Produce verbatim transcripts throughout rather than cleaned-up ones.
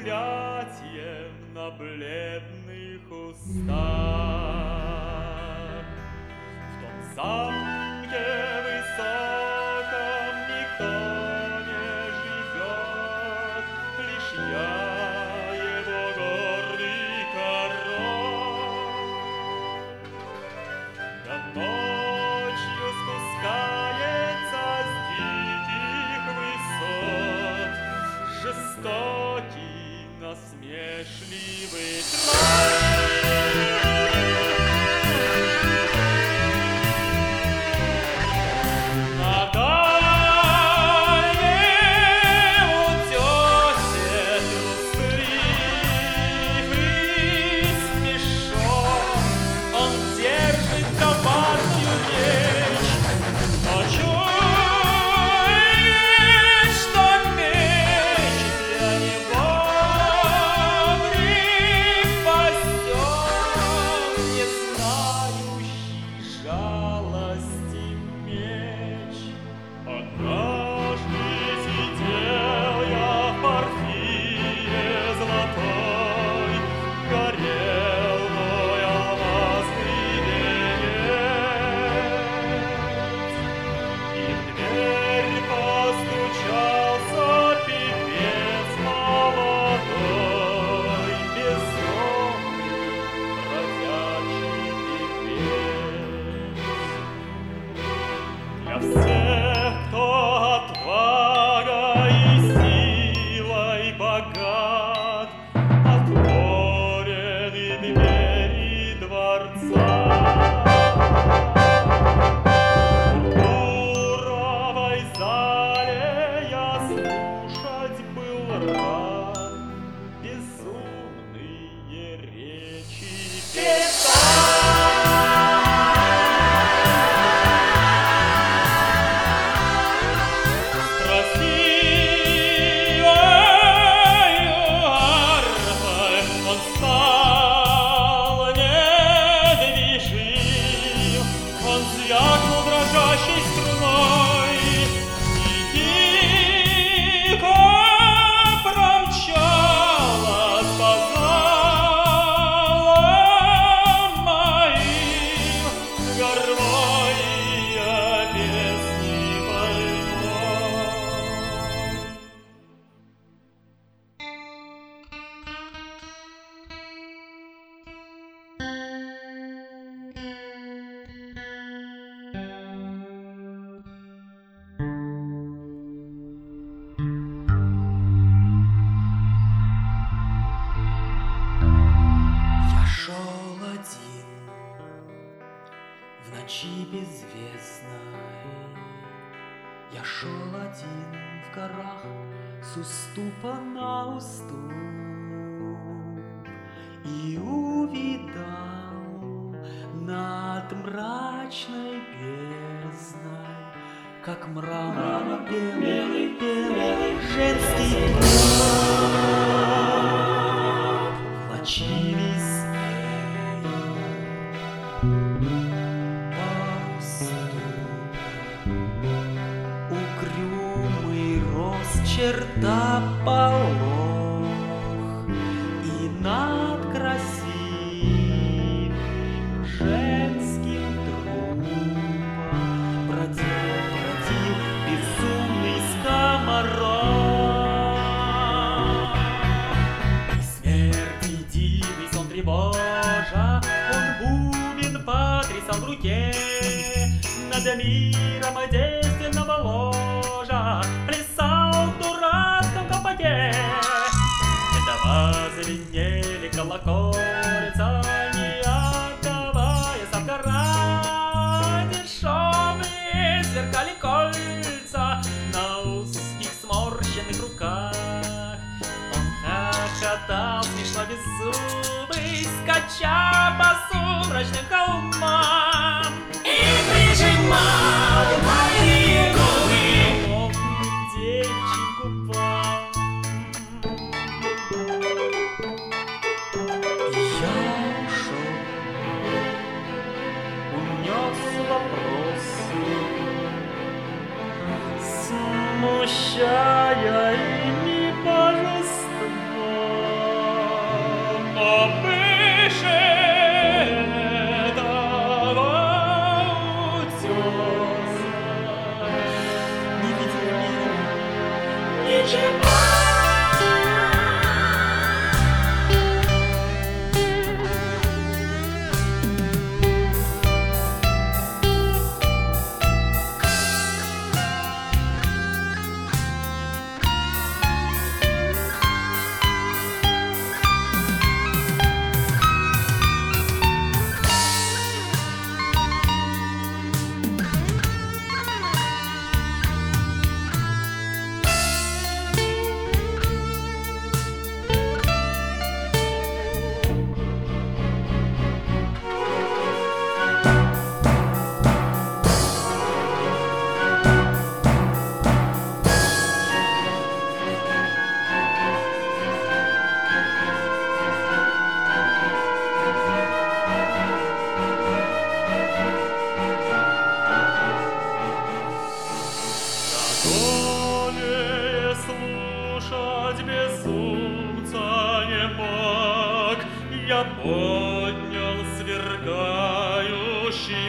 проклятием на бледных устах. В том замке высоком никто не живет, лишь я, его гордый король. Да ночью спускается с диких высот жестокий, насмешливый тролль. На дальнем утёсе трусливый смешон, он держит коварную речь, но чует, что меч для него припасен, не знающий жалости меч. Однажды сидел я в парфире золотой, горел мой алмазный венец, и в дверь постучался певец молодой, безумный, бродячий певец. Для всех, кто отвагой и силой богат, отворены двери дворца. В пурпуровой зале я слушать был рад безумные речи певца. Он стал недвижим, он звякнул дрожащей струной, и дико промчалась по залам моим гармония песни больной. Я шел один в ночи безвестной, я шел один в горах с уступа на уступ и увидал над мрачной бездной, как мрамор белый, белый женский труп. Влачились угрюмый рост чертополох, и над красивым женским трупом бродил, бродил безумный скоморох. И смерти дивный сон тревожа, он бубен потрясал в руке, над миром действенного ложа плясал в дурацком капоте. Едва звенели колокольца, не отдаваясь в гора, дешевые сверкали кольца на узких сморщенных руках. Он хохотал смешно беззубый, скача по сумрачным холмам, и прижимал мои губы ловким девичьим губам. Я ушел, унес вопросы, смущая ими божества. я поднял сверкающий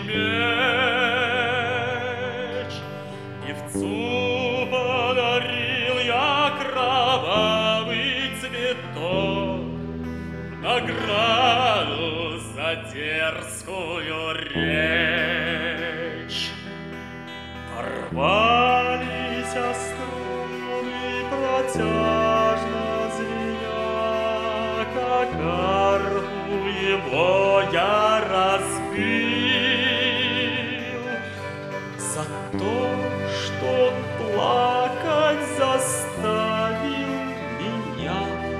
меч, певцу подарил я кровавый цветок в награду за дерзкую речь. Порвались струны протяжно звеня, как арфу его я разбил за то, что он плакать заставил меня,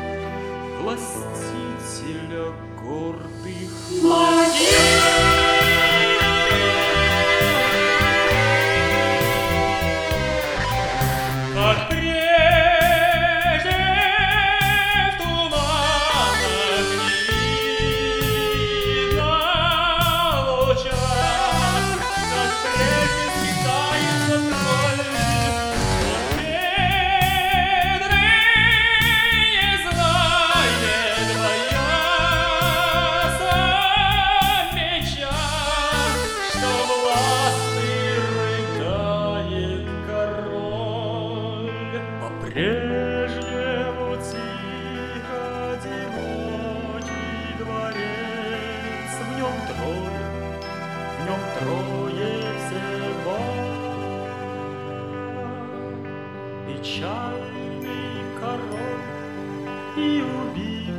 властителя гордых могил. Как прежде в туманах видно лучах, как прежде светается тролль, он бедры не знает бояза меча, что властный рыдает король. По-прежнему тихо одинокий дворец, в нем трое, в нем трое всего. Печальный король и убийца